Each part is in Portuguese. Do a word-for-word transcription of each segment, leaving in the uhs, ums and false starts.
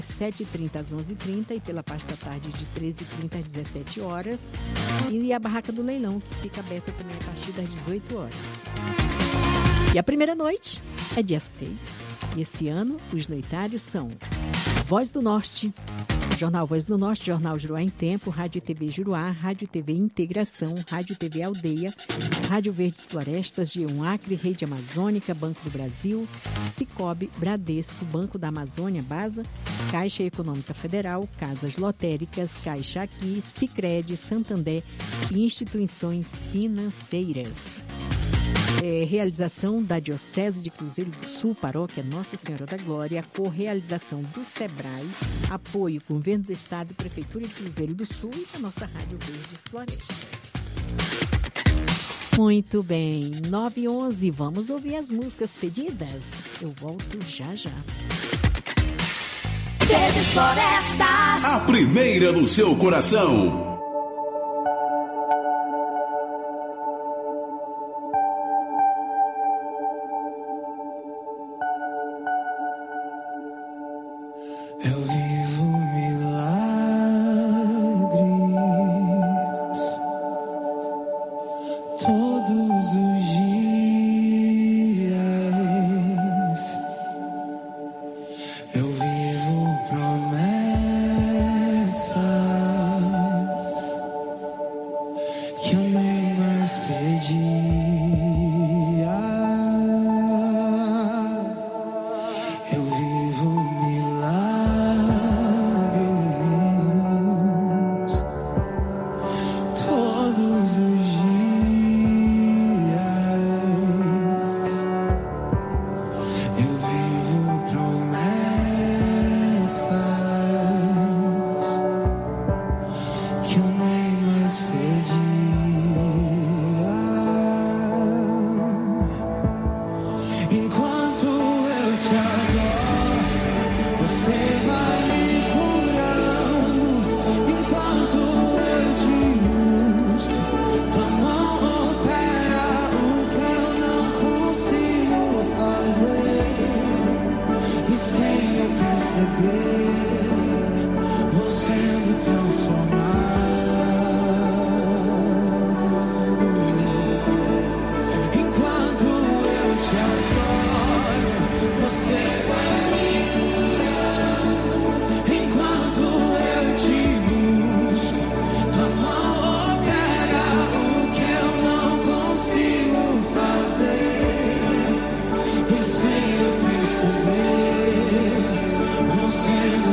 sete e trinta às onze e trinta e pela parte da tarde de treze e trinta às dezessete horas. E a Barraca do Leilão, que fica aberta também a partir das dezoito horas. E a primeira noite é dia seis. E esse ano os noitários são Voz do Norte, Jornal Voz do Norte, Jornal Juruá em Tempo, Rádio e T V Juruá, Rádio e T V Integração, Rádio e T V Aldeia, Rádio Verdes Florestas, G um Acre, Rede Amazônica, Banco do Brasil, Cicobi, Bradesco, Banco da Amazônia, Basa, Caixa Econômica Federal, Casas Lotéricas, Caixa Aqui, Sicredi, Santander e instituições financeiras. É, realização da Diocese de Cruzeiro do Sul, Paróquia Nossa Senhora da Glória, co-realização do SEBRAE, apoio Governo do Estado, Prefeitura de Cruzeiro do Sul e da nossa Rádio Verdes Florestas. Muito bem, nove e onze, vamos ouvir as músicas pedidas? Eu volto já já. Verdes Florestas, a primeira do seu coração. Eu vivo milagres todos os dias. Eu vivo promessas que eu nem mais pedia. Eu vivo milagres todos os dias. Eu vivo promessas que eu nem mais pedia. Enquanto eu te adoro, você vai me curando. Enquanto eu te busco, tua mão opera o que eu não consigo fazer. E sem eu perceber, vou sendo transformado. Enquanto eu te adoro, você vai me curando. Enquanto eu te busco, tua mão opera o que eu não consigo fazer. E sem eu perceber, vou sendo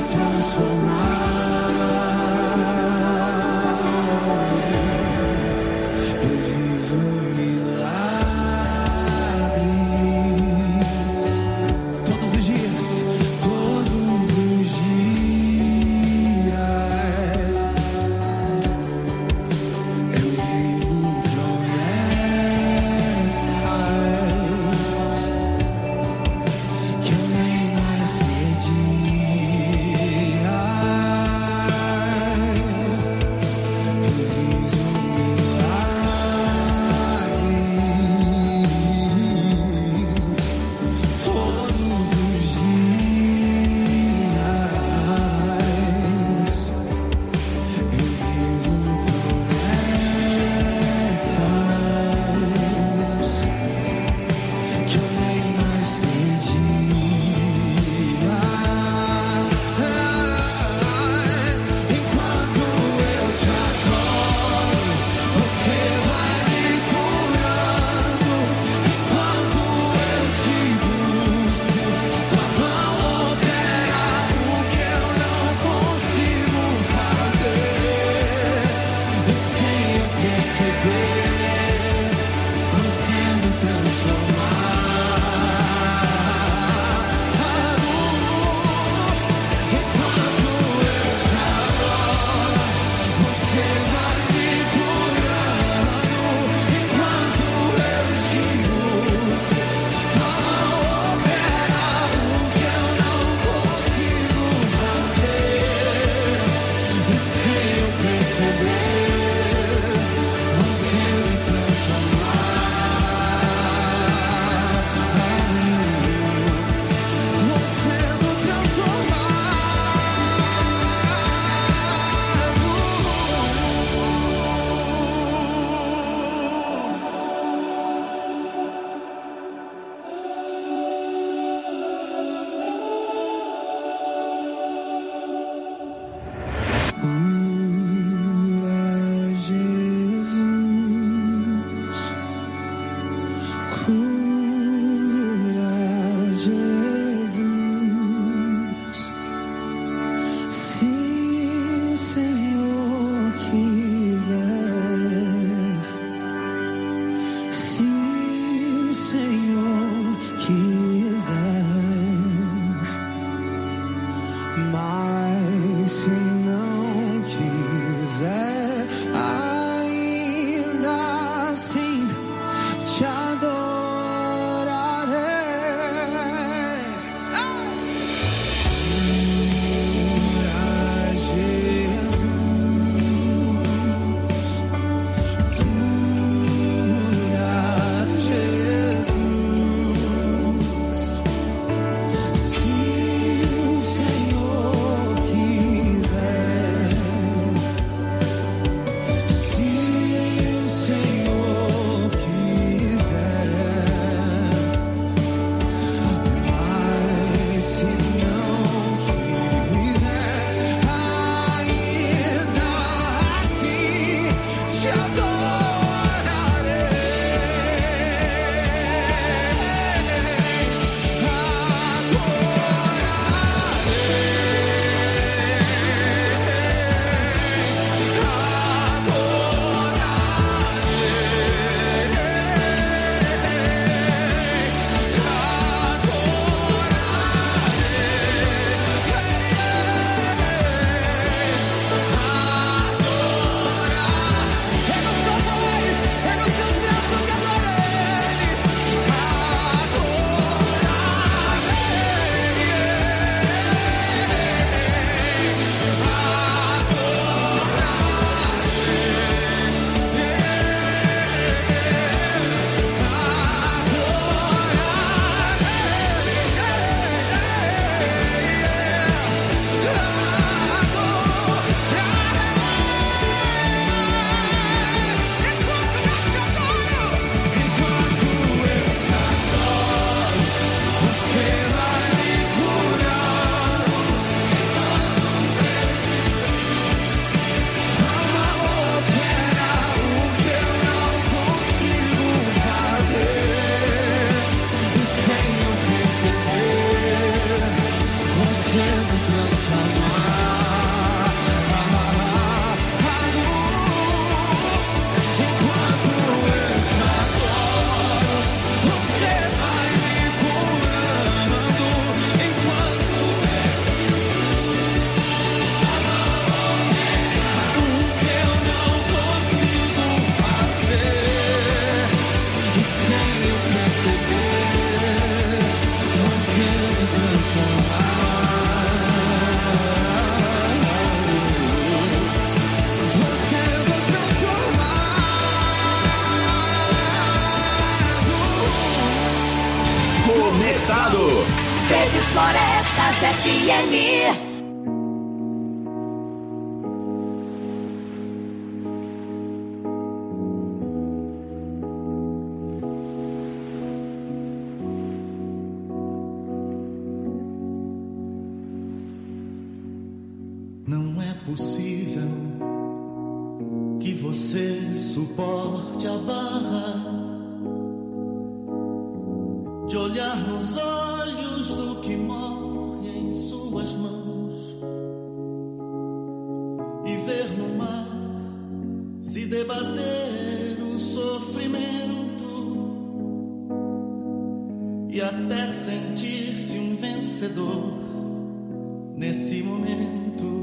Mas se não quiser, ainda assim te adorarei. Cura, Jesus, cura, Jesus. Se o Senhor quiser, se o Senhor quiser, mas se não quiser, ainda assim te adorarei. É no seu voz, é nos seus braços que adora Ele. Conectado. Verdes Florestas F M. Não é possível que você suporte a barra de olhar nos olhos do que morre em suas mãos e ver no mar se debater o sofrimento e até sentir-se um vencedor nesse momento.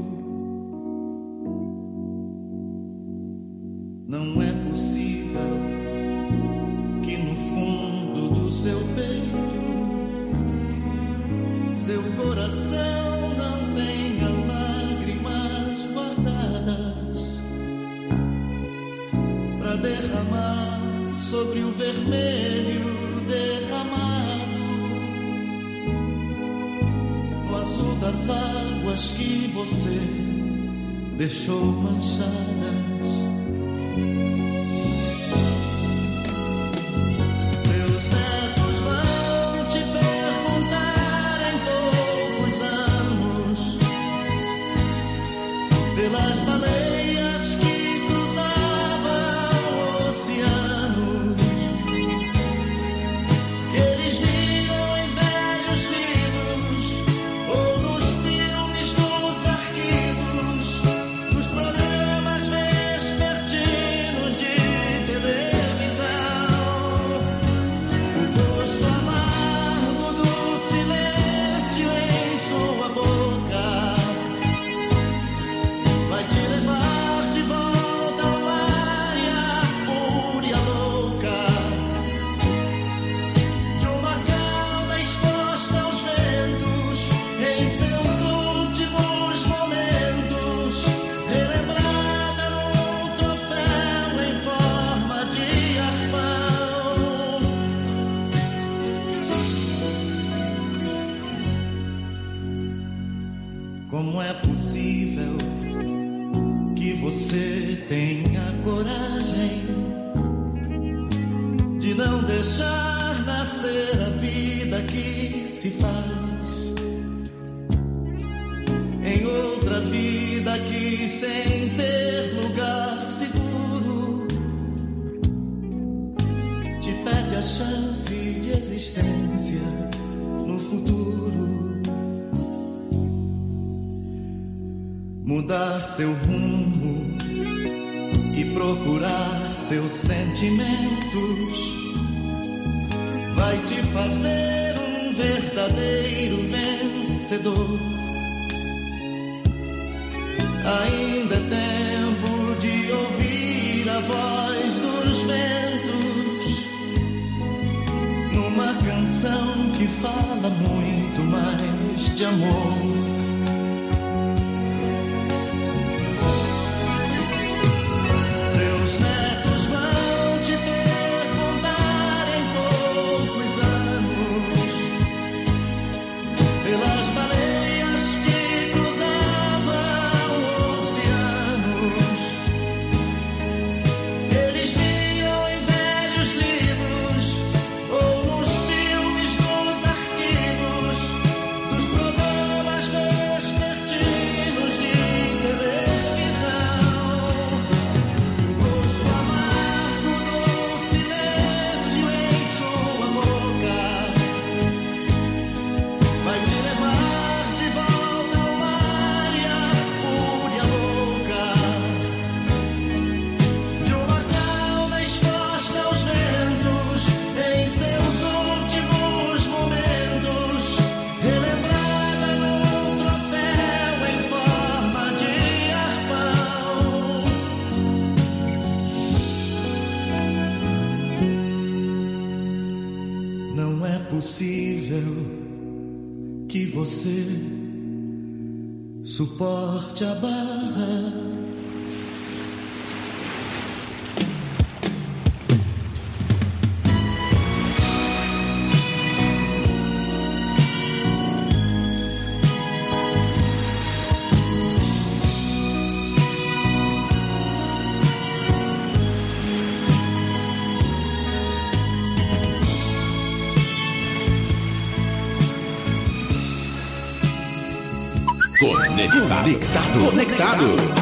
Não é possível que no fundo do seu peito seu coração não tenha lágrimas guardadas pra derramar sobre o vermelho derramado no azul das águas que você deixou manchadas. Pelas baleias que cruzavam oceanos, que eles viram em velhos livros ou nos filmes dos arquivos, dos programas vespertinos de televisão. O gosto amargo do silêncio em sua boca Como é possível que você tenha coragem de não deixar nascer a vida que se faz em outra vida que, sem ter lugar seguro, te pede a chance de existência no futuro? Mudar seu rumo e procurar seus sentimentos vai te fazer um verdadeiro vencedor. Ainda é tempo de ouvir a voz dos ventos numa canção que fala muito mais de amor. Que você suporte a barra. Conectado. Conectado. Conectado.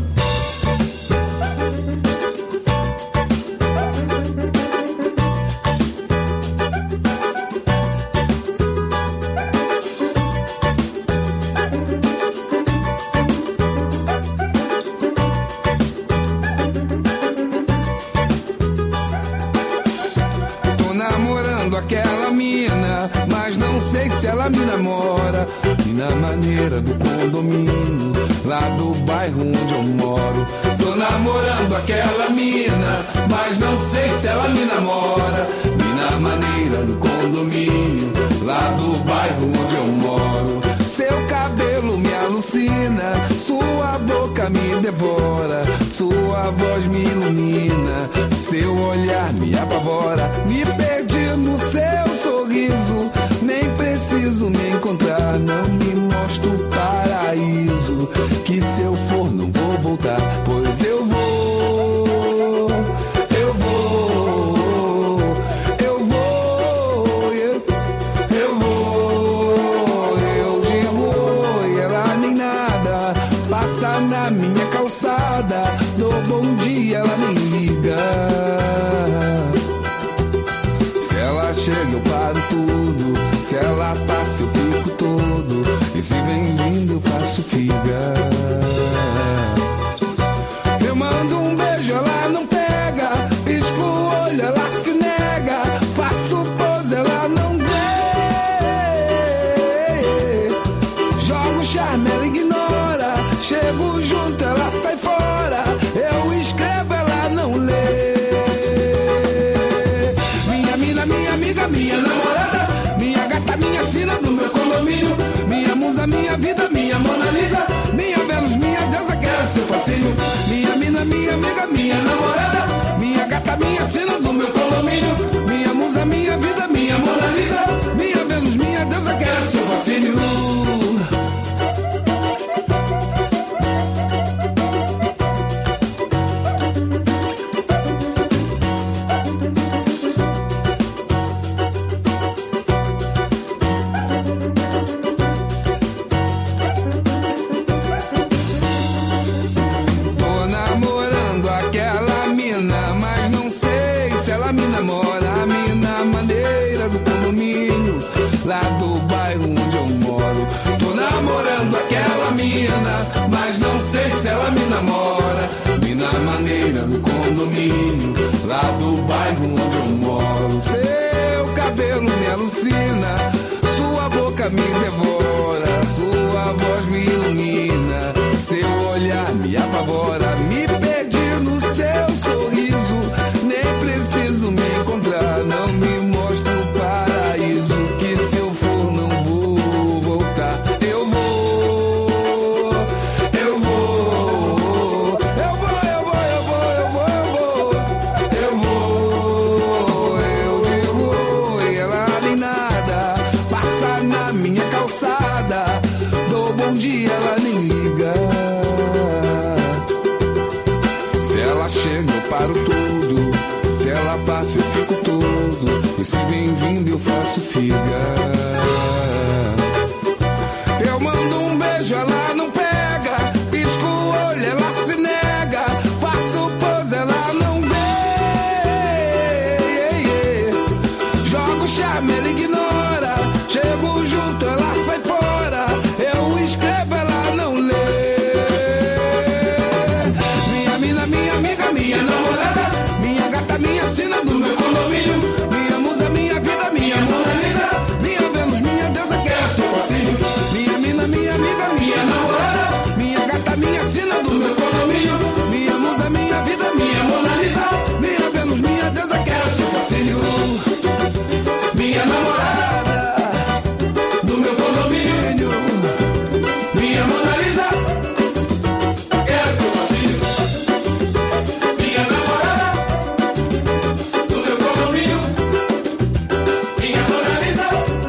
Tô namorando aquela mina, mas não sei se ela me namora. Na maneira do condomínio, lá do bairro onde eu moro. Tô namorando aquela mina, mas não sei se ela me namora. E na maneira do condomínio, lá do bairro onde eu moro. Seu cabelo me alucina, sua boca me devora, sua voz me ilumina, seu olhar me apavora. Me perdi no seu sorriso, nem preciso me encontrar. Não me mostra o paraíso, que se eu for não vou voltar. Pois eu vou, eu vou, eu vou, eu, eu vou. Eu digo oi, ela nem nada, passa na minha calçada. Dou bom dia, ela nem liga. Se ela chega eu paro tudo, se ela passa eu fico todo, e se vem vindo eu faço figa. Eu mando um beijo, ela não pega, pisco o olho, ela se nega, faço pose, ela não vê. Jogo charme, ela ignora, chego junto, ela sai fora. Eu escrevo, ela não lê. Minha mina, minha amiga, minha namorada, minha gata, minha sina do meu condomínio, minha musa, minha vida, minha Mona Lisa, minha Vênus, minha deusa, quero seu fascínio. Minha mina, minha amiga, minha namorada, minha gata, minha sina do meu condomínio, minha musa, minha vida, minha Mona Lisa, minha Vênus, minha deusa, quero seu fascínio. mina, mas não sei se ela me namora. Mina maneira no condomínio, lá do bairro onde eu moro. Seu cabelo me alucina, sua boca me devora, sua voz me ilumina, seu olhar me apavora. Me perdi no seu sorriso, nem preciso me encontrar. Não me mostra o paraíso, que se eu for não vou voltar. Eu vou, eu vou, eu vou, eu vou, eu vou, eu vou, eu vou, eu digo, e ela nem nada, passa na minha calçada, dou bom dia, ela nem liga. Se ela chega eu paro tudo, se ela passa eu fico todo, e se vem vindo eu faço figa. Eu mando um beijo, ela não pega, pisco o olho, ela se nega, faço pose, ela não vê. Jogo charme, ela ignora, chego junto, ela sai fora, eu escrevo, ela não lê. Minha mina, minha amiga, minha namorada, minha gata, minha sina do meu condomínio, minha musa, minha vida, minha Mona Lisa, minha Vênus, minha deusa, quero seu fascínio. Minha mina, minha amiga, minha namorada, minha gata, minha sina do meu condomínio, minha musa, minha vida, minha Mona Lisa, minha Vênus, minha deusa, quero seu fascínio. Minha namorada do meu condomínio, minha Mona Lisa, quero teu fascínio. Minha namorada do meu condomínio, minha Mona Lisa,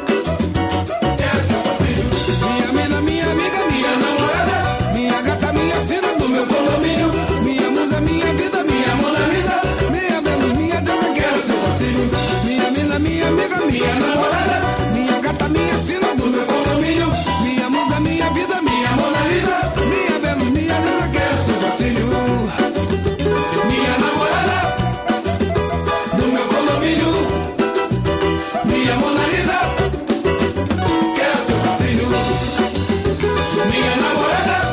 quero teu fascínio. Minha mina, minha amiga, minha namorada, minha gata, minha sina do meu condomínio, minha musa, minha vida, minha Mona Lisa, minha Vênus, minha deusa, quero seu fascínio. Minha mina, minha amiga, minha namorada, minha gata, minha sina do meu condomínio, minha musa, minha vida, minha Mona Lisa, minha Vênus, minha deusa, quero seu fascínio. Minha namorada do meu condomínio, minha Mona Lisa, quero seu fascínio. Minha namorada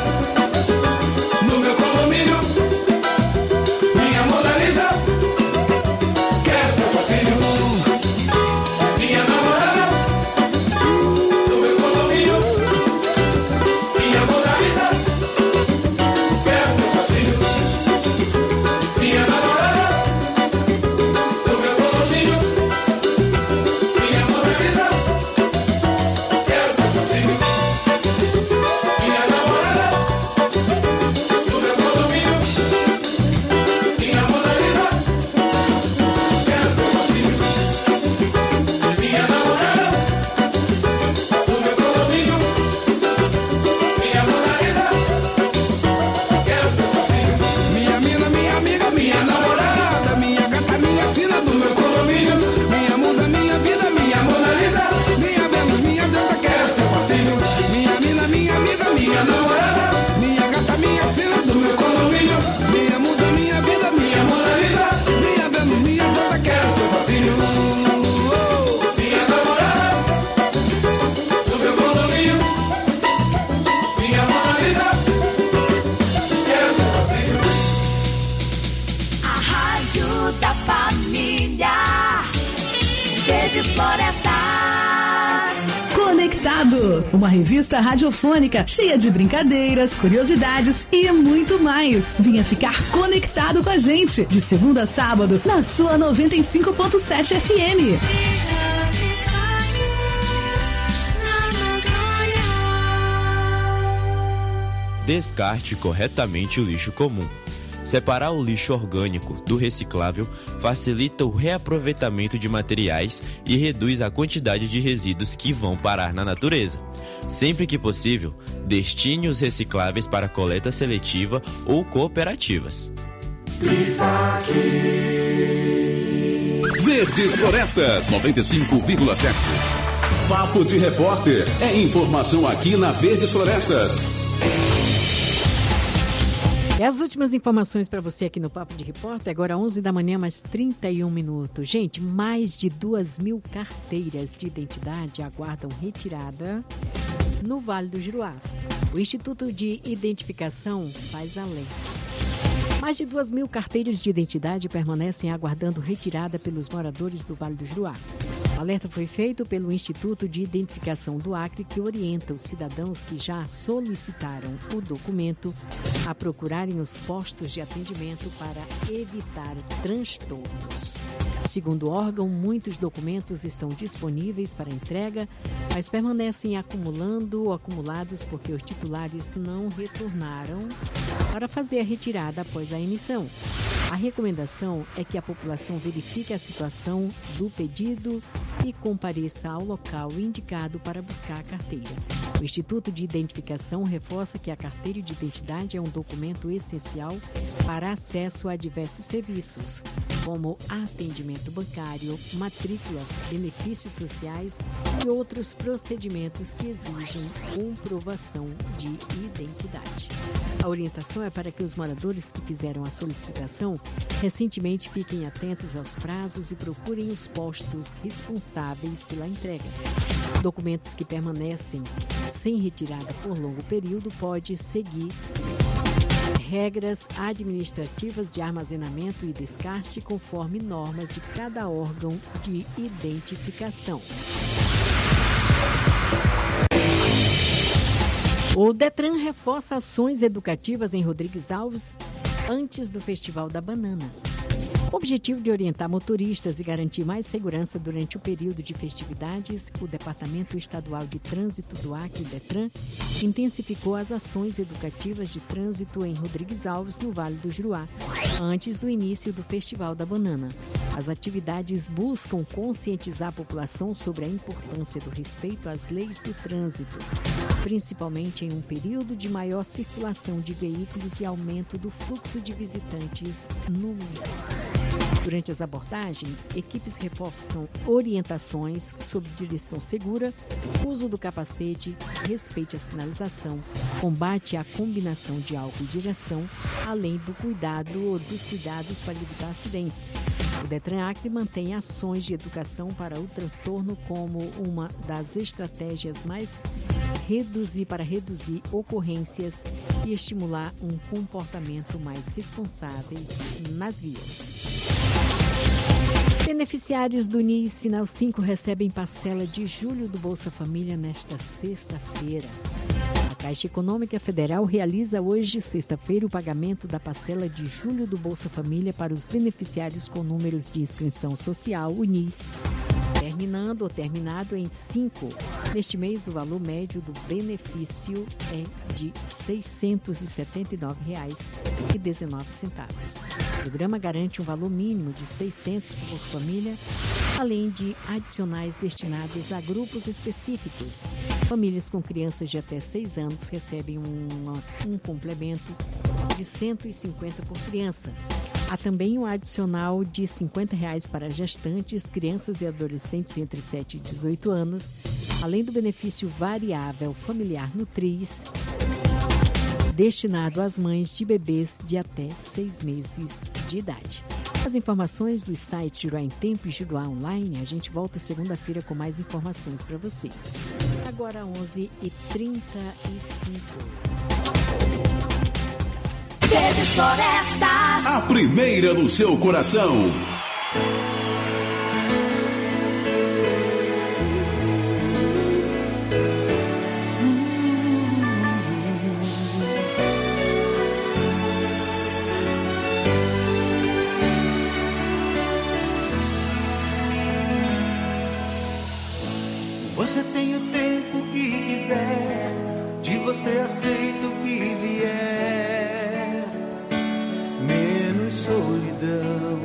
do meu condomínio, minha Mona Lisa, quero seu fascínio. Minha namorada do meu condomínio, minha Mona Lisa, quero teu fascínio. Minha namorada do meu condomínio, minha Mona Lisa, quero teu fascínio. Minha namorada do meu condomínio, minha Mona Lisa, quero teu fascínio. Minha namorada do meu condomínio, minha Mona Lisa, quero teu fascínio. Minha mina, minha amiga, minha namorada, minha gata, minha sina do meu condomínio, minha musa, minha vida, minha Mona Lisa, minha Vênus, minha deusa, quero seu fascínio. Minha mina, minha amiga, minha namorada, minha gata, minha sina do meu condomínio, minha musa, minha vida, minha Mona Lisa, minha Vênus, minha deusa, quero seu fascínio. Minha namorada do meu condomínio, minha Mona Lisa, quero teu fascínio. A rádio da família, Verdes Florestas. Conectado, uma revista radiofônica cheia de brincadeiras, curiosidades e muito mais. Venha ficar conectado com a gente, de segunda a sábado, na sua noventa e cinco ponto sete F M. Descarte corretamente o lixo comum. Separar o lixo orgânico do reciclável facilita o reaproveitamento de materiais e reduz a quantidade de resíduos que vão parar na natureza. Sempre que possível, destine os recicláveis para coleta seletiva ou cooperativas. Verdes Florestas noventa e cinco vírgula sete. Papo de Repórter. É informação aqui na Verdes Florestas. E as últimas informações para você aqui no Papo de Repórter, agora onze da manhã, mais trinta e um minutos. Gente, mais de duas mil carteiras de identidade aguardam retirada no Vale do Juruá. O Instituto de Identificação faz a lei. Mais de duas mil carteiras de identidade permanecem aguardando retirada pelos moradores do Vale do Juruá. O alerta foi feito pelo Instituto de Identificação do Acre, que orienta os cidadãos que já solicitaram o documento a procurarem os postos de atendimento para evitar transtornos. Segundo o órgão, muitos documentos estão disponíveis para entrega, mas permanecem acumulando ou acumulados porque os titulares não retornaram para fazer a retirada após a emissão. A recomendação é que a população verifique a situação do pedido e compareça ao local indicado para buscar a carteira. O Instituto de Identificação reforça que a carteira de identidade é um documento essencial para acesso a diversos serviços, como atendimento bancário, matrícula, benefícios sociais e outros procedimentos que exigem comprovação de identidade. A orientação é para que os moradores que fizeram a solicitação recentemente fiquem atentos aos prazos e procurem os postos responsáveis pela entrega. Documentos que permanecem sem retirada por longo período podem seguir regras administrativas de armazenamento e descarte conforme normas de cada órgão de identificação. O Detran reforça ações educativas em Rodrigues Alves antes do Festival da Banana. Com o objetivo de orientar motoristas e garantir mais segurança durante o período de festividades, o Departamento Estadual de Trânsito do Acre, Detran, intensificou as ações educativas de trânsito em Rodrigues Alves, no Vale do Juruá, antes do início do Festival da Banana. As atividades buscam conscientizar a população sobre a importância do respeito às leis do trânsito, principalmente em um período de maior circulação de veículos e aumento do fluxo de visitantes no município. Durante as abordagens, equipes reforçam orientações sobre direção segura, uso do capacete, respeite a sinalização, combate à combinação de álcool e direção, além do cuidado ou dos cuidados para evitar acidentes. O Detran Acre mantém ações de educação para o transtorno como uma das estratégias mais reduzir para reduzir ocorrências e estimular um comportamento mais responsáveis nas vias. Beneficiários do N I S Final cinco recebem parcela de julho do Bolsa Família nesta sexta-feira. A Caixa Econômica Federal realiza hoje, sexta-feira, o pagamento da parcela de julho do Bolsa Família para os beneficiários com números de inscrição social, o N I S, terminando ou terminado em cinco. Neste mês, o valor médio do benefício é de seiscentos e setenta e nove reais e dezenove centavos. O programa garante um valor mínimo de seiscentos reais por família, além de adicionais destinados a grupos específicos. Famílias com crianças de até seis anos recebem uma, um complemento de cento e cinquenta reais por criança. Há também um adicional de cinquenta reais para gestantes, crianças e adolescentes entre sete e dezoito anos, além do benefício variável familiar Nutris, destinado às mães de bebês de até seis meses de idade. As informações do site Juruá em Tempo e Juruá Online, a gente volta segunda-feira com mais informações para vocês. Agora onze e trinta e cinco. Verdes Florestas, A primeira do seu coração. Você tem o tempo que quiser, de você aceita o que vier, menos solidão.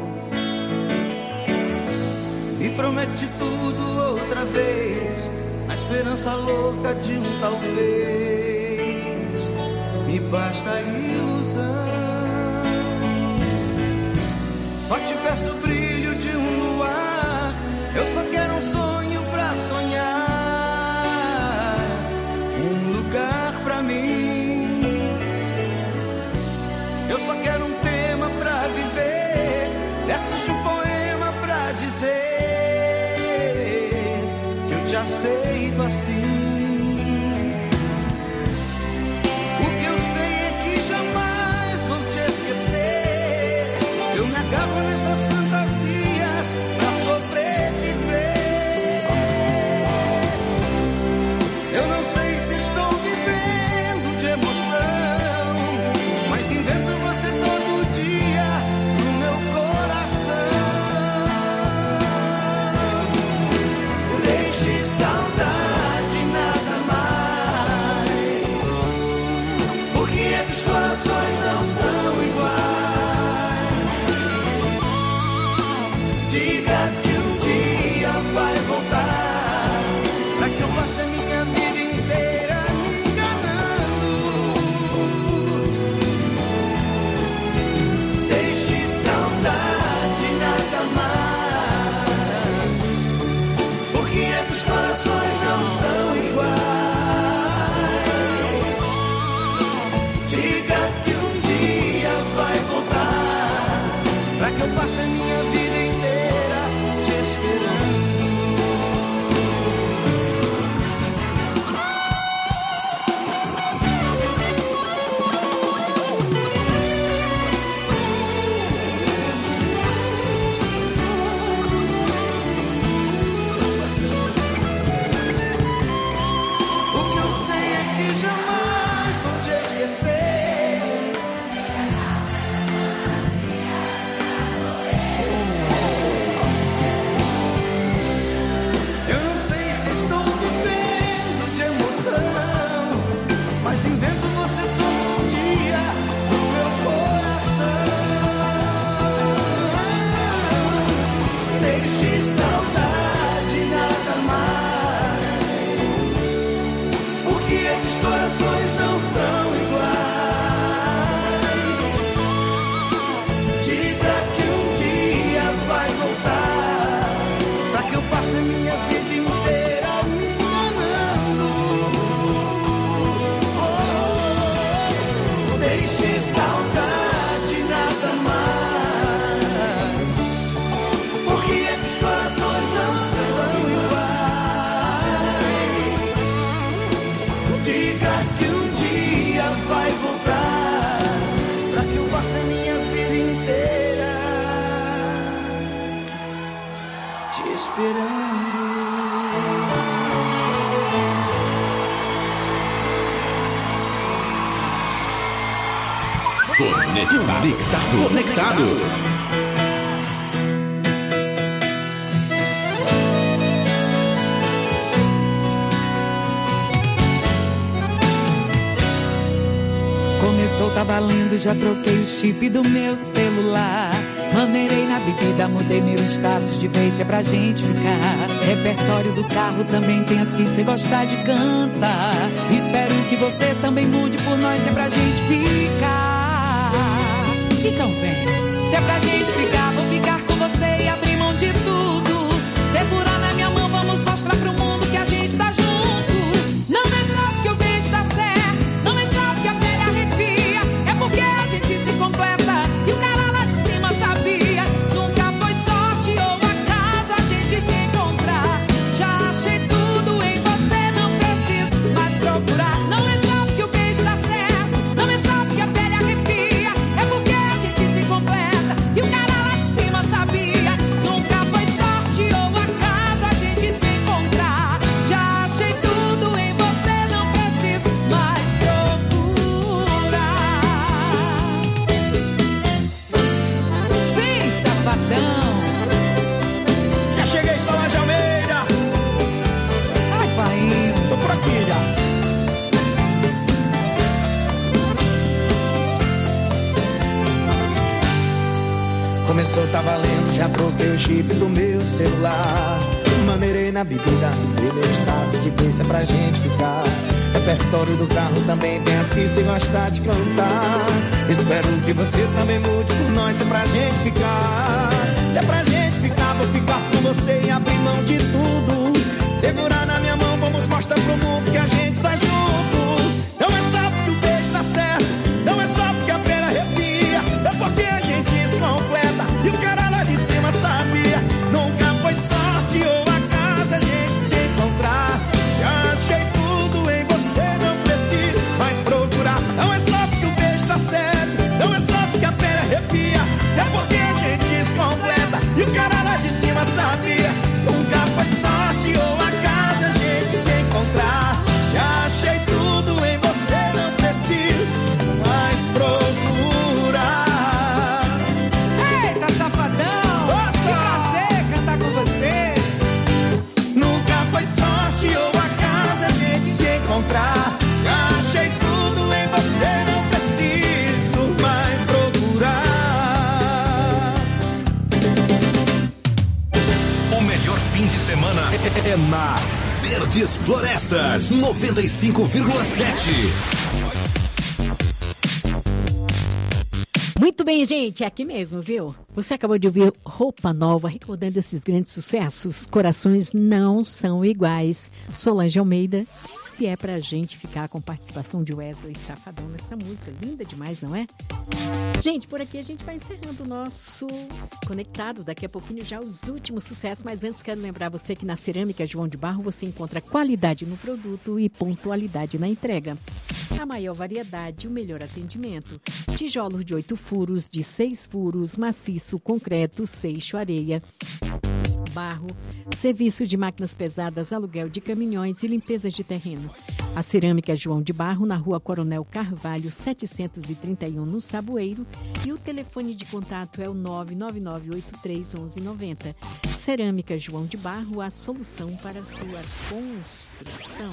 Me promete tudo outra vez, na esperança louca de um talvez, me basta a ilusão. Só te peço o brilho de um luar, eu só quero um sonho pra sonhar, um lugar pra mim. Eu só quero um tema pra viver, versos de um poema pra dizer que eu te aceito assim. deixe saudade nada mais. Porque esses corações não são iguais. Diga que um dia vai voltar, pra que eu passe a minha vida inteira te esperando. Conectado. Conectado. Começou, tá valendo, já troquei o chip do meu celular. Maneirei na bebida, mudei meu status de vez, é pra gente ficar. Repertório do carro também tem as que cê gostar de cantar. Espero que você também mude por nós, é pra gente ficar. Então vem, se é pra gente ficar, vou ficar com você e abrir mão de tudo. Segurar na minha mão, vamos mostrar pro mundo que a gente tá junto. Não é só porque o beijo dá certo, não é só porque a pele arrepia, é porque a gente se completa e o cara lá de cima sabia. Nunca foi sorte ou acaso a gente se encontrar. Já achei tudo em você, não preciso mais procurar. Não é só porque o beijo dá certo, não é só porque a pele arrepia, é porque a gente se completa e o cara lá de cima sabia. Nunca foi sorte ou acaso a gente se encontrar. Já achei tudo em você, não preciso mais procurar. Vem, safadão. Já cheguei, Solange Almeida. Ai, pai. Tô por aqui já. Começou, tá valendo, já troquei o chip do meu celular. Maneirei na bebida, mudei meu status de vez, é pra gente ficar. Repertório do carro também tem as que se gostar de cantar. Espero que você também mude por nós, é pra gente ficar. Se é pra gente ficar, vou ficar com você e abrir mão de tudo. Segurar na minha mão, vamos mostrar pro mundo que a gente tá junto. Não é só porque o beijo tá certo, não é só porque a pena arrepia, é porque a gente se completa e o cara lá de cima sabia. Nunca foi sorte ou acaso a gente se encontrar. Já achei tudo em você, não preciso mais procurar. Não é só porque o beijo tá certo, não é só porque a pena arrepia, é porque a gente se completa e o cara lá de cima sabia. Nunca foi sorte ou acaso a gente se encontrar. Já achei tudo em você, não preciso mais procurar. Eita, safadão! Que prazer cantar com você. Nunca foi sorte ou acaso a gente se encontrar. Já achei tudo em você, não preciso mais procurar. O melhor fim de semana é na Verdes Florestas noventa e cinco vírgula sete. Muito bem, gente, é aqui mesmo, viu? Você acabou de ouvir Roupa Nova, recordando esses grandes sucessos. Corações não são iguais. Solange Almeida, se é pra gente ficar com participação de Wesley Safadão nessa música. Linda demais, não é? Gente, por aqui a gente vai encerrando o nosso Conectado. Daqui a pouquinho já os últimos sucessos, mas antes quero lembrar você que na Cerâmica João de Barro você encontra qualidade no produto e pontualidade na entrega. A maior variedade, o melhor atendimento. Tijolos de oito furos, de seis furos, maciço, concreto, seixo, areia, barro, serviço de máquinas pesadas, aluguel de caminhões e limpeza de terreno. A Cerâmica João de Barro, na Rua Coronel Carvalho, setecentos e trinta e um, no Saboeiro. E o telefone de contato é o nove nove nove oito três um um nove zero. Cerâmica João de Barro, a solução para a sua construção.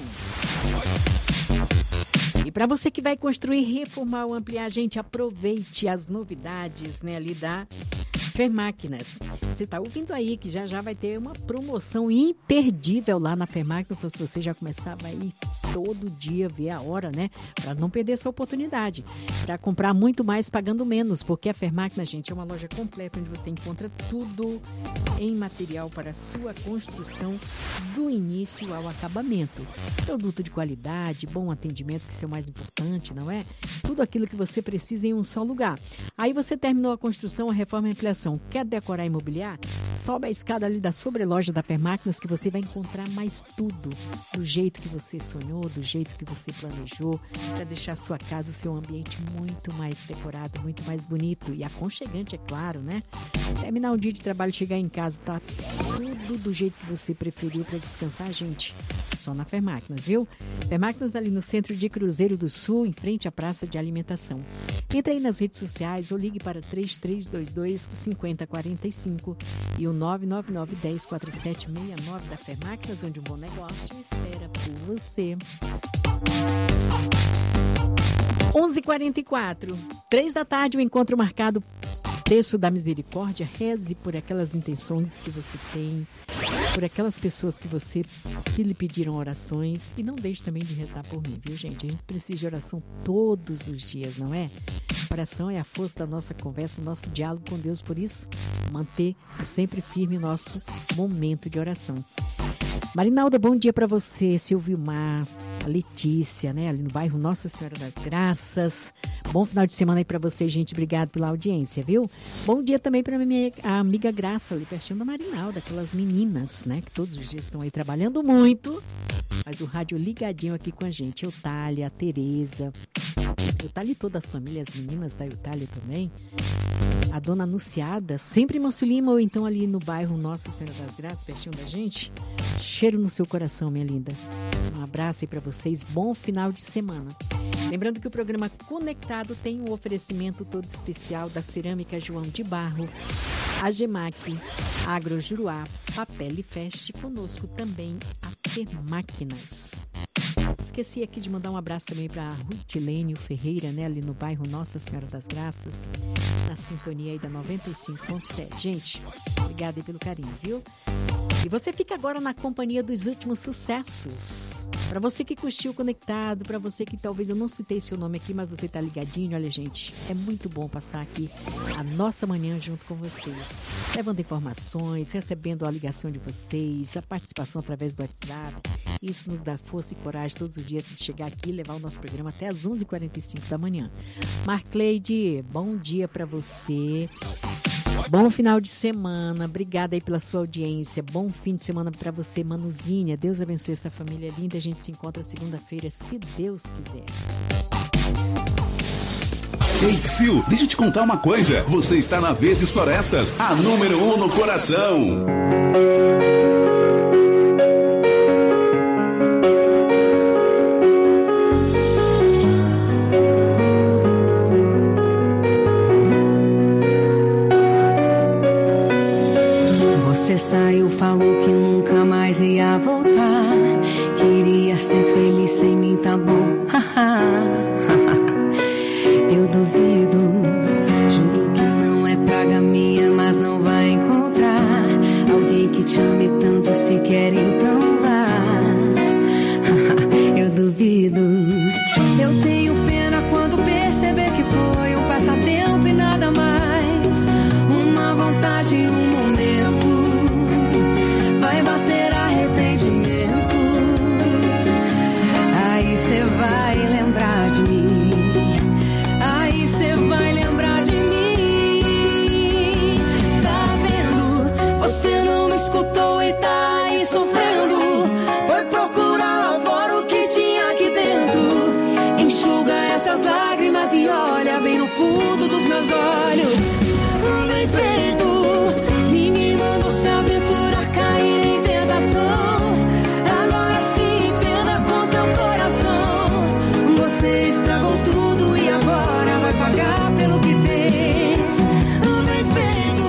E para você que vai construir, reformar ou ampliar, gente, aproveite as novidades, né, ali da Fermáquinas. Você está ouvindo aí que já já vai ter uma promoção imperdível lá na Fermáquinas, se você já começava a ir todo dia, ver a hora, né? Para não perder essa oportunidade. Para comprar muito mais pagando menos, porque a Fermáquinas, gente, é uma loja completa onde você encontra tudo em material para a sua construção do início ao acabamento. Produto de qualidade, bom atendimento, que isso é o mais importante, não é? Tudo aquilo que você precisa em um só lugar. Aí você terminou a construção, a reforma e a ampliação. Quer decorar e imobiliar? Sobe a escada ali da sobreloja da Fermáquinas que você vai encontrar mais tudo do jeito que você sonhou, do jeito que você planejou, para deixar a sua casa, o seu ambiente muito mais decorado, muito mais bonito e aconchegante, é claro, né? Terminar o dia de trabalho, chegar em casa, tá tudo do jeito que você preferiu para descansar, gente. Só na Fermáquinas, viu? Fermáquinas ali no centro de Cruzeiro do Sul, em frente à praça de alimentação. Entre aí nas redes sociais ou ligue para três três dois dois, cinco zero quatro cinco e o nove nove nove, um zero, quatro sete seis nove da Fermáquinas, onde um bom negócio espera por você. onze e quarenta e quatro, três da tarde, o encontro marcado Preço da Misericórdia. Reze por aquelas intenções que você tem, por aquelas pessoas que você que lhe pediram orações, e não deixe também de rezar por mim, viu, gente? A gente precisa de oração todos os dias, não é? Oração é a força da nossa conversa, o nosso diálogo com Deus, por isso manter sempre firme o nosso momento de oração. Marinalda, bom dia para você, Silvimar, a Letícia, né, ali no bairro Nossa Senhora das Graças. Bom final de semana aí para você, gente. Obrigado pela audiência, viu? Bom dia também para minha amiga Graça, ali pertinho da Marinalda, aquelas meninas, né, que todos os dias estão aí trabalhando muito, mas o rádio ligadinho aqui com a gente. Eutália, a Tereza, Eutália e toda a família, as meninas da Eutália também. A dona Anunciada, sempre em Manso Lima ou então ali no bairro Nossa Senhora das Graças, pertinho da gente. Cheiro no seu coração, minha linda. Um abraço aí para vocês. Bom final de semana. Lembrando que o programa Conectado tem um oferecimento todo especial da Cerâmica João de Barro, a Gemac, Agro Juruá, Papel e Fest, conosco também a Fermáquinas. Esqueci aqui de mandar um abraço também para a Rutilênio Ferreira, né, ali no bairro Nossa Senhora das Graças, na sintonia aí da noventa e cinco ponto sete. Gente, obrigada aí pelo carinho, viu? E você fica agora na companhia dos últimos sucessos. Para você que curtiu Conectado, para você que talvez eu não citei seu nome aqui, mas você tá ligadinho, olha, gente, é muito bom passar aqui a nossa manhã junto com vocês, levando informações, recebendo a ligação de vocês, a participação através do WhatsApp. Isso nos dá força e coragem todos os dias de chegar aqui e levar o nosso programa até às onze e quarenta e cinco da manhã. Marcleide, bom dia para você. Bom final de semana, obrigada aí pela sua audiência, bom fim de semana para você, Manuzinha, Deus abençoe essa família linda, a gente se encontra segunda-feira, se Deus quiser. Ei, Psyu, deixa eu te contar uma coisa, você está na Verdes Florestas, a número um no coração. Você saiu, falou que nunca mais ia voltar. Queria ser feliz sem mim, tá bom? Eu duvido, juro que não é praga minha, mas não vai encontrar alguém que te ame tanto, se quer então vá. Eu duvido, eu tenho pena quando perceber que foi um passatempo e nada mais, uma vontade, um momento. Vai bater arrependimento, aí cê vai lembrar de mim, aí cê vai lembrar de mim. Tá vendo? Você não me escutou e tá aí sofrendo. Foi procurar lá fora o que tinha aqui dentro. Enxuga essas lágrimas e olha bem no fundo dos meus olhos. Bem feito, ninguém mandou se aventura cair em tentação. Agora se entenda com seu coração. Você estragou tudo e agora vai pagar pelo que fez. Bem feito.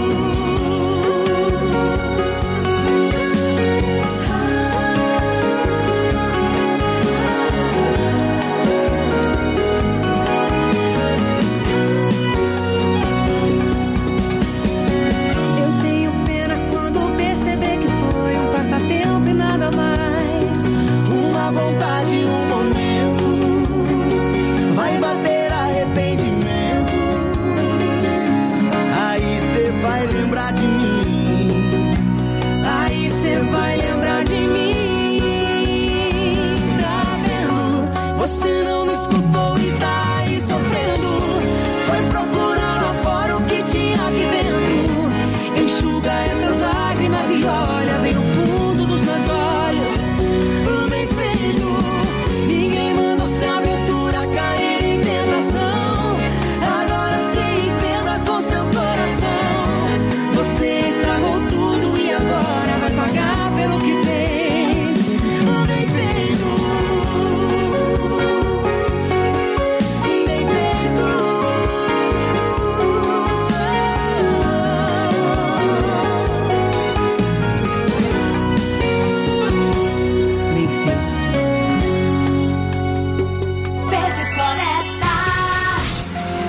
lembrar de mim. Aí cê vai lembrar de mim. Tá vendo? Você não me escutou e tá aí sofrendo. Foi procurar lá fora o que tinha aqui dentro. Enxuga essas lágrimas e olha bem no fundo dos meus olhos. Bem feito. Ninguém mandou se aventura cair em tentação. Agora se entenda com seu coração. Você estragou tudo e agora vai pagar pelo que fez. Bem feito. Bem feito. Bem feito. Verdes Florestas.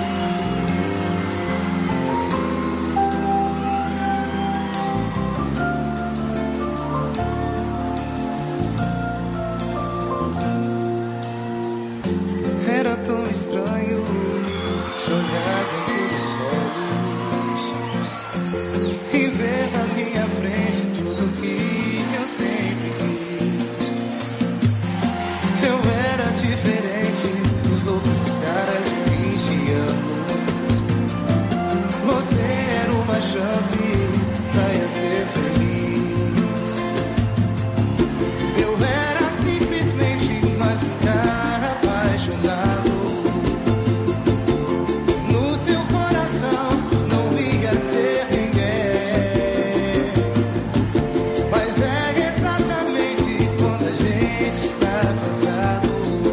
Era tão estranho te olhar dentro dos olhos e ver na minha frente tudo que eu sempre quis. Eu era diferente dos outros caras de vinte anos. Você era uma chance pra eu ser feliz. Eu era simplesmente mais um cara apaixonado. No seu coração não ia ser ninguém. Mas é exatamente quando a gente está cansado.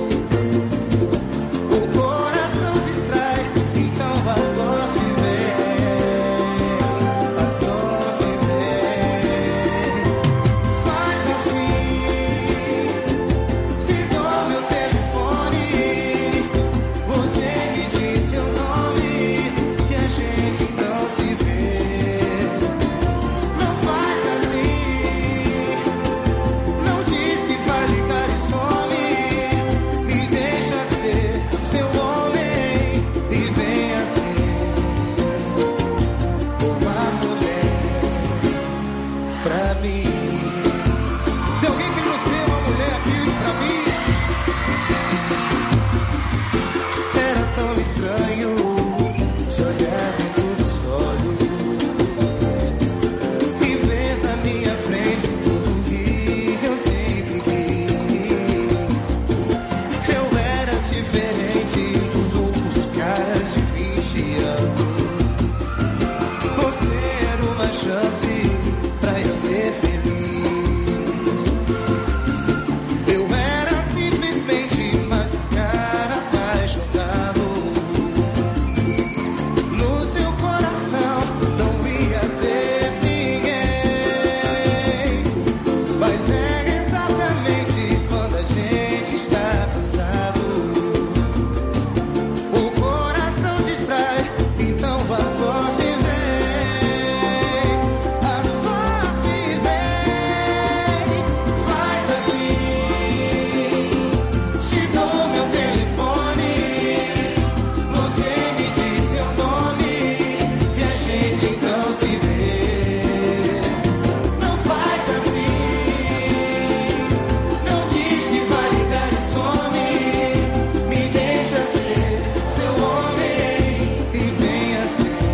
O coração distrai, então a sorte vem. A sorte vem. Faz assim, se dou meu telefone. Você me diz seu nome, que a gente então se vê. Não faz assim, não diz que vai ligar e some. Me deixa ser seu homem e venha ser uma mulher pra mim. Tem alguém que não seja uma mulher aqui pra mim? Era tão estranho te olhar dentro dos olhos e ver na minha frente tudo que eu sempre quis. Eu era diferente dos outros caras de vinte anos. Você era uma chance pra eu ser feliz. Eu era simplesmente mais um cara apaixonado. No seu coração não ia ser ninguém. Mas é exatamente quando a gente está cansado. O coração distrai, então a sorte vem. A sorte vem. Faz assim, te dou meu telefone. Você me diz seu nome e a gente então se vê. Não faz assim, não diz que vai ligar e some. Me deixa ser seu homem e venha ser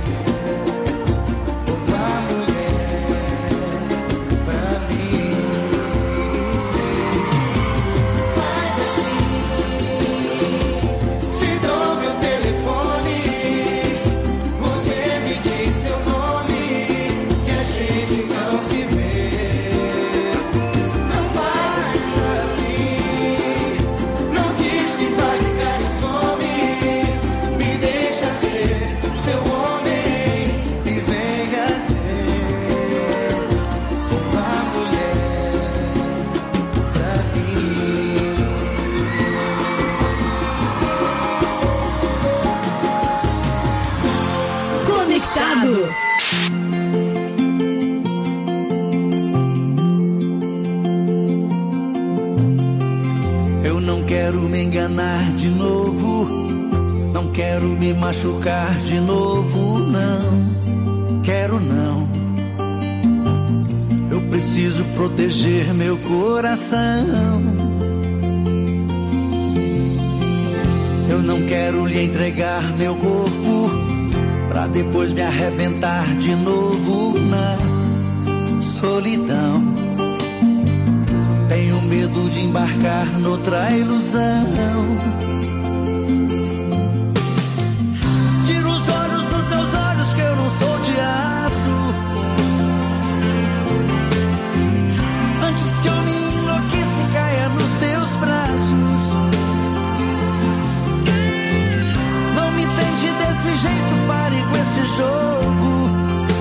uma mulher pra mim. Faz assim, te dou meu telefone. Você me diz seu nome e a gente não se vê. Não faz assim, não diz que vai ligar e some. Me deixa ser seu homem e venha ser uma mulher pra mim. Conectado. Eu não quero me enganar de novo, não quero me machucar de novo, não. Quero quero não. Eu preciso proteger meu coração. Eu não quero lhe entregar meu corpo pra depois me arrebentar de novo na solidão. Tenho medo de embarcar noutra ilusão. Tira os olhos dos meus olhos que eu não sou de aço. Antes que eu me enlouqueça e caia nos teus braços. Não me tente desse jeito, pare com esse jogo.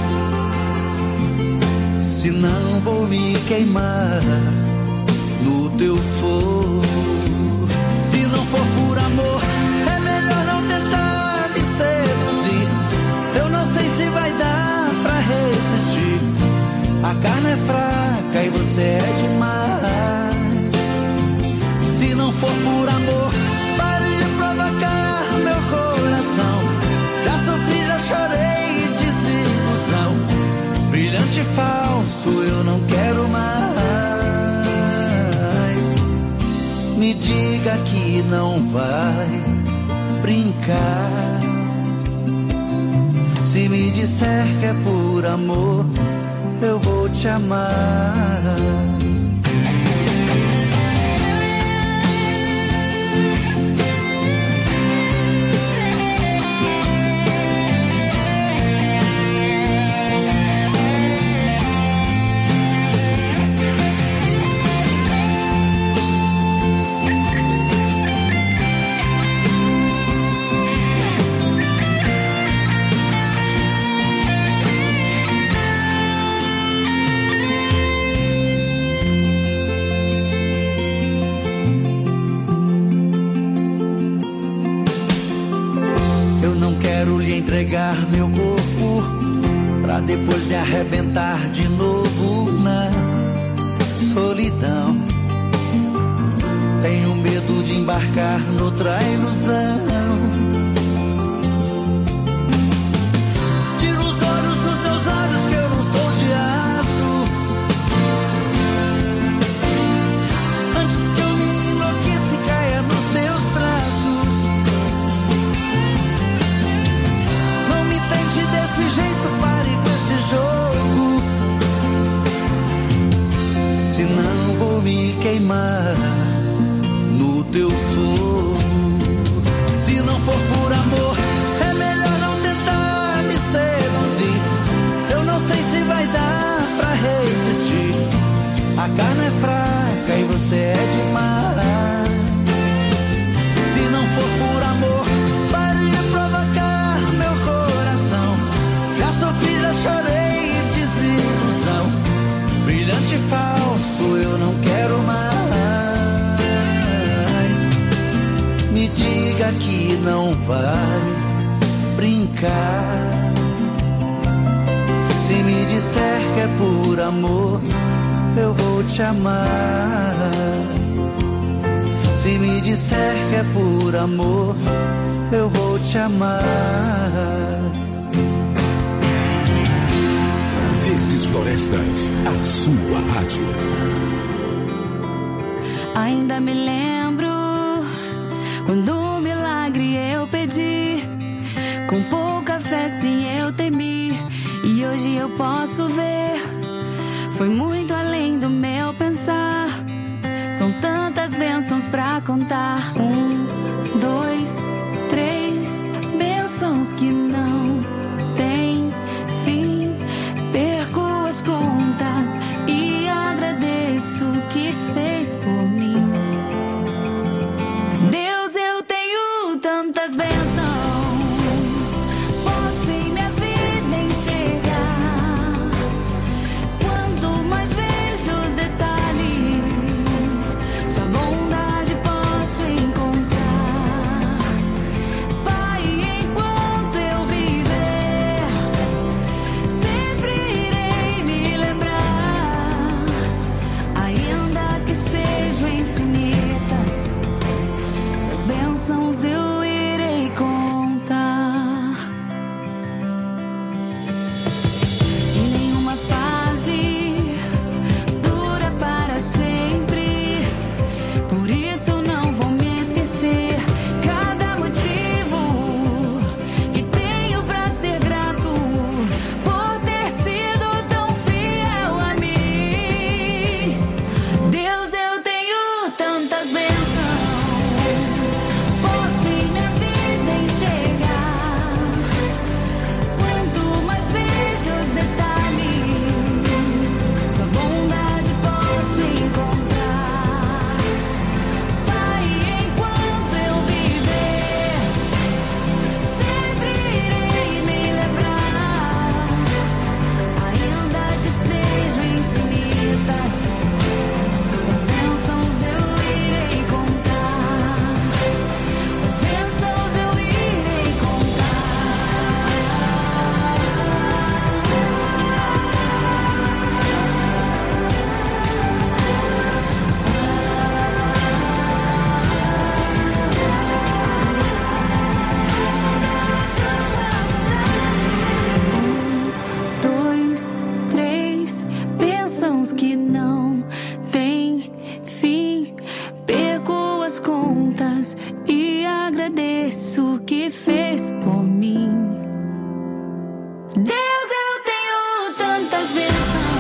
Senão vou me queimar no teu fogo. Se não for por amor, é melhor não tentar me seduzir. Eu não sei se vai dar pra resistir. A carne é fraca e você é demais. Se não for por amor, pare de provocar meu coração. Já sofri, já chorei, desilusão. Brilhante e falso, eu não quero mais. Me diga que não vai brincar. Se me disser que é por amor, eu vou te amar. Entregar meu corpo pra depois me arrebentar de novo na solidão. Tenho medo de embarcar noutra ilusão. Tira os olhos dos meus olhos que eu não sou de aço. Antes que eu me enlouqueça e caia nos teus braços. Tente desse jeito, pare com esse jogo. Senão vou me queimar no teu fogo. Se não for por amor, é melhor não tentar me seduzir. Eu não sei se vai dar pra resistir. A carne é fraca e você é demais. Se não for por amor, pare de provocar meu coração. Já sofri, já chorei, desilusão. Brilhante e falso, eu não quero mais. Me diga que não vai brincar. Se me disser que é por amor, eu vou te amar. Se me disser que é por amor, eu vou te amar. Verdes Florestas, a sua rádio. Ainda me lembro quando um milagre eu pedi. Com pouca fé sim eu temi. E hoje eu posso ver, foi muito além do meu pensar. São tantas bênçãos pra contar. Um, dois, três bênçãos que não tem fim. Perco as contas e agradeço o que fez por mim. Deus, eu tenho tantas bênçãos. Posso em minha vida enxergar. Quanto mais vejo os detalhes, sua bondade posso encontrar. Pai, enquanto eu viver, fez por mim. Deus, eu tenho tantas bênçãos,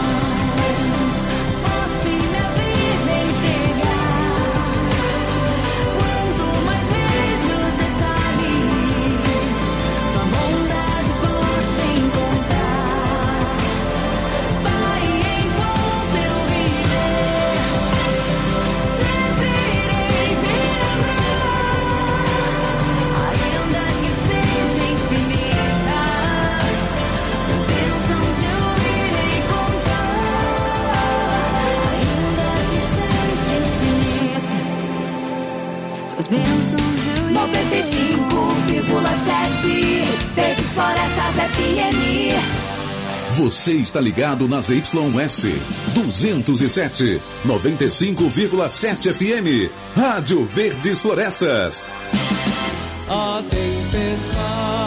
posso em minha vida enxergar. Quanto mais vejo os detalhes, sua bondade posso encontrar. Pai, enquanto eu viver, sempre irei me lembrar, ainda que seja infinitas, suas bênçãos eu irei contar, ainda que sejam infinitas, suas bênçãos eu irei noventa e cinco vírgula sete Verdes Florestas F M. Você está ligado nas Y S duzentos e sete, noventa e cinco vírgula sete F M. Rádio Verdes Florestas. A tempestade.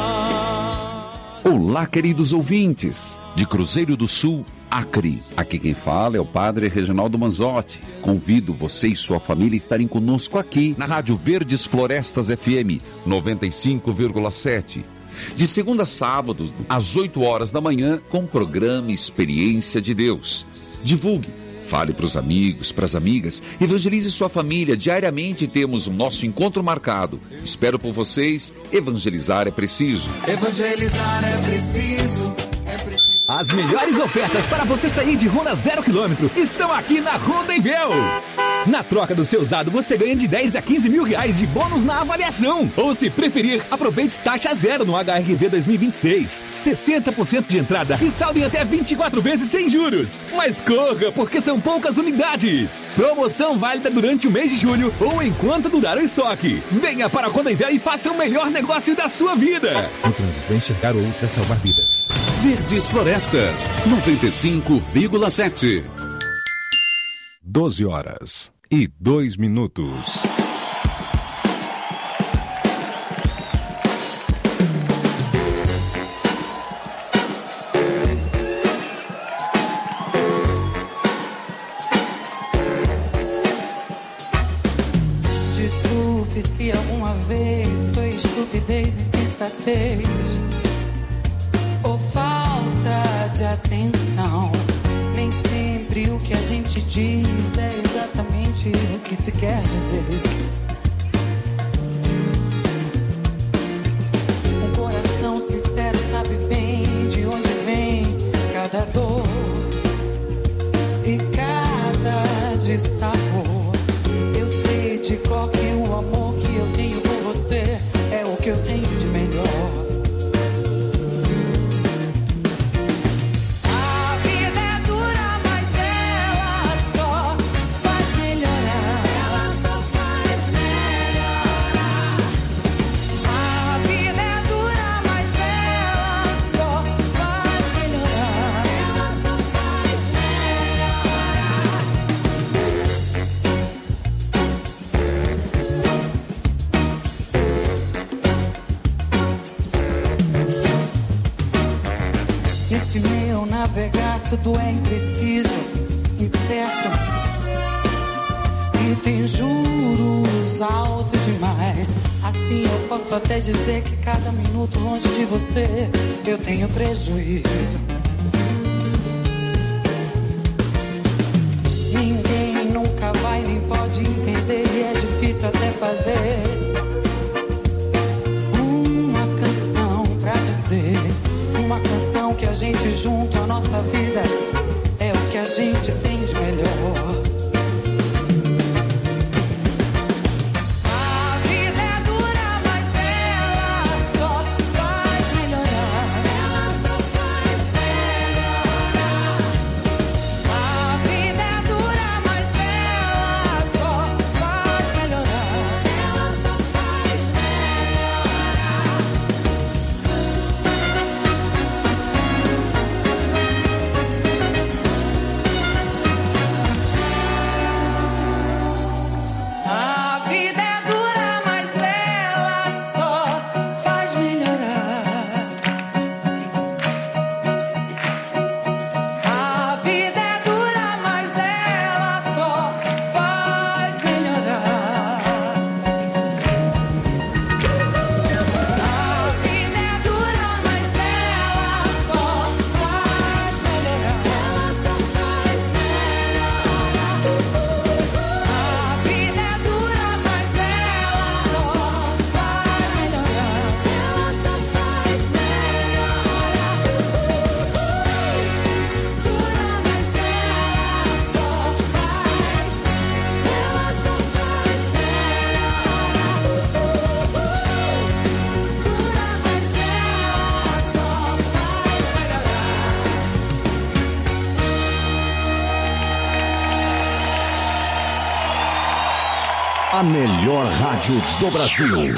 Olá, queridos ouvintes de Cruzeiro do Sul, Acre. Aqui quem fala é o Padre Reginaldo Manzotti. Convido você e sua família a estarem conosco aqui na Rádio Verdes Florestas F M noventa e cinco vírgula sete. De segunda a sábado, às oito horas da manhã, com o programa Experiência de Deus. Divulgue, fale para os amigos, para as amigas, evangelize sua família. Diariamente temos o nosso encontro marcado. Espero por vocês. Evangelizar é preciso. Evangelizar é preciso. É preciso. As melhores ofertas para você sair de Honda zero quilômetro estão aqui na Honda Envel. Na troca do seu usado, você ganha de dez a quinze mil reais de bônus na avaliação. Ou, se preferir, aproveite taxa zero no H R V dois mil e vinte e seis. sessenta por cento de entrada e saldo em até vinte e quatro vezes sem juros. Mas corra, porque são poucas unidades. Promoção válida durante o mês de julho ou enquanto durar o estoque. Venha para a Honda Envel e faça o melhor negócio da sua vida. No trânsito, enxergar o outro é salvar vidas. Verdes Florestas, noventa e cinco vírgula sete. doze horas e dois minutos. Desculpe se alguma vez foi estupidez, insensatez ou falta de atenção. Nem sempre o que a gente diz é exatamente o que se quer dizer. Um coração sincero sabe bem de onde vem cada dor e cada dissabor. Eu sei de cor que o amor que eu tenho por você é o que eu tenho de melhor. Esse meu navegar tudo é impreciso, incerto e tem juros altos demais. Assim eu posso até dizer que cada minuto longe de você eu tenho prejuízo. Ninguém nunca vai nem pode entender e é difícil até fazer uma canção pra dizer. Uma canção que a gente junto à nossa vida é o que a gente tem de melhor. A vida é dura, mas ela só faz melhorar. Ela só faz melhorar. A vida é dura, mas ela só faz melhorar. Ela só faz melhorar. A melhor rádio do Brasil.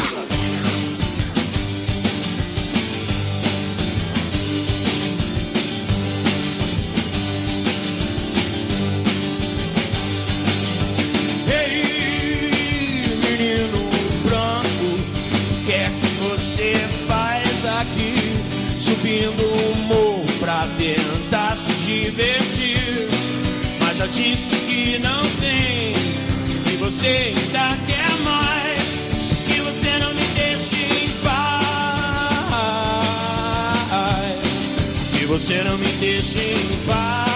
Subindo o morro pra tentar se divertir, mas já disse que não tem, que você ainda quer mais, que você não me deixe em paz, que você não me deixe em paz.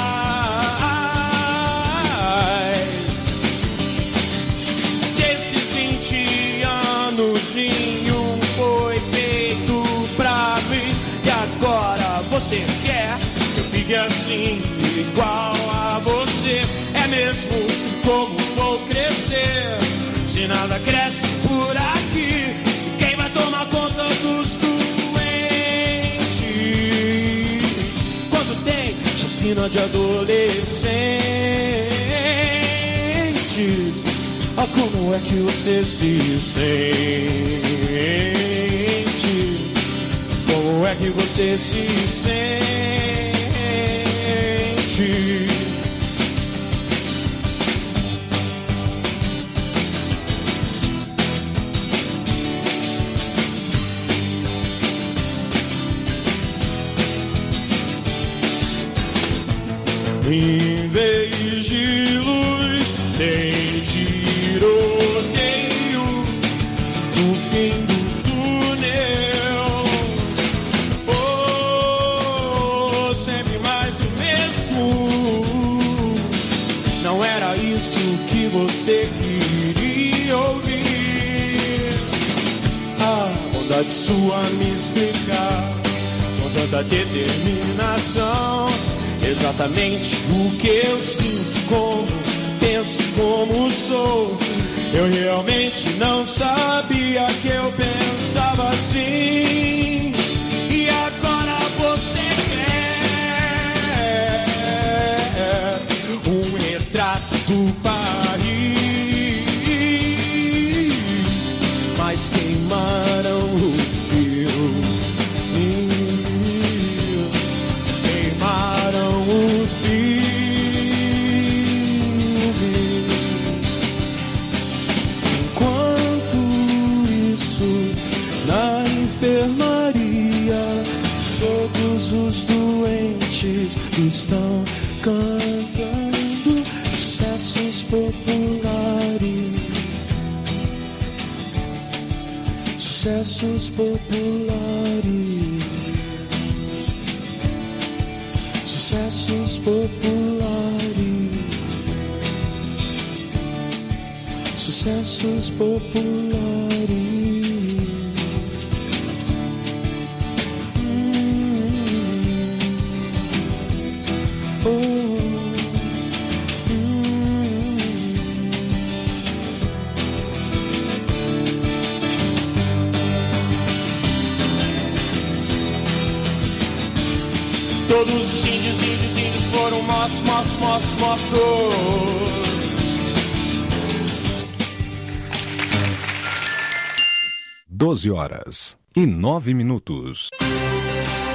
Desses vinte anos nenhum foi feito pra mim. Agora você quer que eu fique assim, igual a você? É mesmo como vou crescer, se nada cresce por aqui? Quem vai tomar conta dos doentes quando tem chacina de adolescentes? Ah, como é que você se sente? Como é que você se sente? Em vez de luz, tem tiroteio no fim do túnel. Oh, sempre mais do mesmo. Não era isso que você queria ouvir. A bondade sua me explicar com tanta determinação exatamente o que eu sinto, como penso, como sou. Eu realmente não sabia que eu pensava assim. E agora você quer um retrato do país, mas queimaram o filme. Queimaram o filme. Enquanto isso, na enfermaria, todos os doentes estão cantando sucessos populares. Sucessos populares. Sucessos populares. Sucessos populares. Hum. Oh. Hum. Todos os índios, índios, índios foram mortos, mortos, mortos, mortos. doze horas e nove minutos.